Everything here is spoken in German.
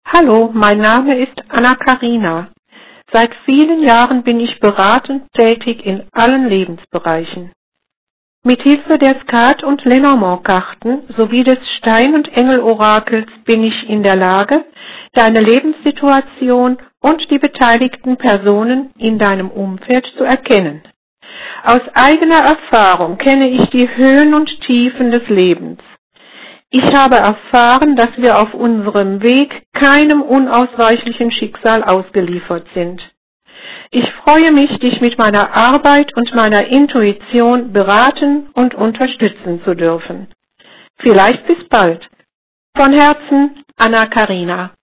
Hallo, mein Name ist Anna-Karina. Seit vielen Jahren bin ich beratend tätig in allen Lebensbereichen. Mithilfe der Skat- und Lenormand-Karten sowie des Stein- und Engel-Orakels bin ich in der Lage, deine Lebenssituation und die beteiligten Personen in deinem Umfeld zu erkennen. Aus eigener Erfahrung kenne ich die Höhen und Tiefen des Lebens. Ich habe erfahren, dass wir auf unserem Weg keinem unausweichlichen Schicksal ausgeliefert sind. Ich freue mich, dich mit meiner Arbeit und meiner Intuition beraten und unterstützen zu dürfen. Vielleicht bis bald. Von Herzen, Anna-Karina.